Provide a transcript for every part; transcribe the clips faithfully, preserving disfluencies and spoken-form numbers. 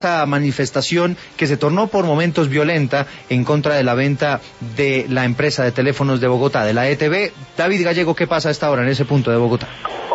Esta manifestación que se tornó por momentos violenta en contra de la venta de la empresa de teléfonos de Bogotá, de la E T V. David Gallego, ¿qué pasa a esta hora en ese punto de Bogotá?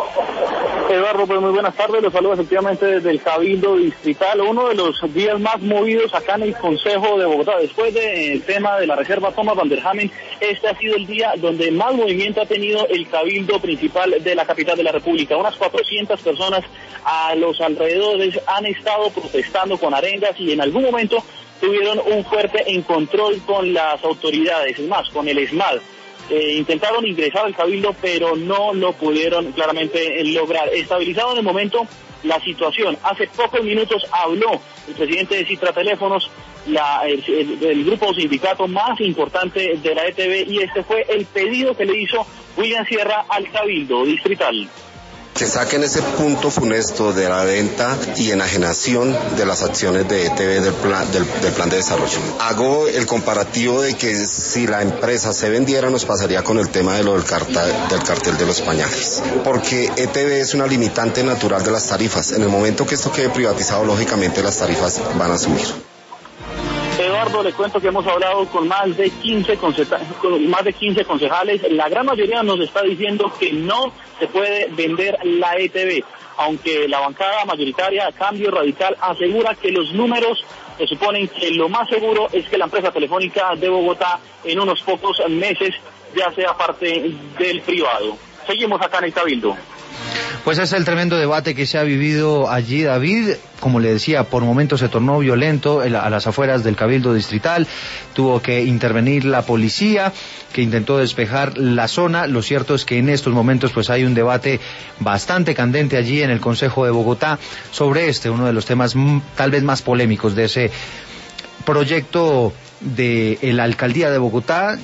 Eduardo, pues muy buenas tardes, los saludo efectivamente desde el Cabildo Distrital, uno de los días más movidos acá en el Consejo de Bogotá. Después del tema de la reserva Thomas van der Hamen, este ha sido el día donde más movimiento ha tenido el Cabildo principal de la capital de la República. Unas cuatrocientas personas a los alrededores han estado protestando con arengas y en algún momento tuvieron un fuerte encontrón con las autoridades, es más, con el ESMAD. Eh, intentaron ingresar al Cabildo, pero no lo pudieron claramente lograr. Estabilizado en el momento la situación. Hace pocos minutos habló el presidente de Citra Teléfonos, la, el, el, el grupo sindicato más importante de la E T V, y este fue el pedido que le hizo William Sierra al Cabildo Distrital. Que saquen ese punto funesto de la venta y enajenación de las acciones de E T V del plan, del, del plan de desarrollo. Hago el comparativo de que si la empresa se vendiera nos pasaría con el tema de lo del cartel, del cartel de los pañales. Porque E T V es una limitante natural de las tarifas. En el momento que esto quede privatizado, lógicamente las tarifas van a subir. Eduardo, le cuento que hemos hablado con más de quince con más de quince concejales. La gran mayoría nos está diciendo que no se puede vender la E T V, aunque la bancada mayoritaria Cambio Radical asegura que los números que suponen que lo más seguro es que la empresa telefónica de Bogotá en unos pocos meses ya sea parte del privado. Seguimos acá en el Cabildo. Pues es el tremendo debate que se ha vivido allí, David. Como le decía, por momentos se tornó violento a las afueras del Cabildo Distrital. Tuvo que intervenir la policía, que intentó despejar la zona. Lo cierto es que en estos momentos pues hay un debate bastante candente allí en el Consejo de Bogotá sobre este, uno de los temas tal vez más polémicos de ese proyecto de la alcaldía de Bogotá,